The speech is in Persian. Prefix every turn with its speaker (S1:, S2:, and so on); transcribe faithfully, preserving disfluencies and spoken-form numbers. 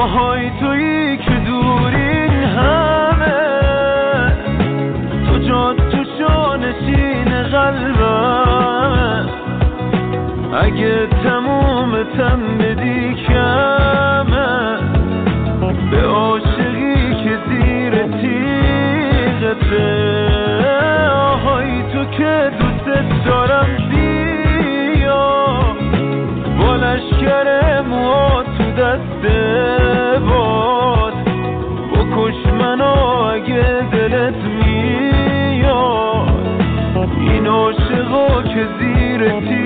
S1: آهای تویی که دورین همه، تو جات تو شانشین قلبم، اگه تموم تم بدی کمه، به عاشقی که زیر تیغته. آهای تو که دوست دارم بیا، با لشکر موها تو دست باد، بکش منو اگه دلت میاد، این عاشقا که زیر تیغته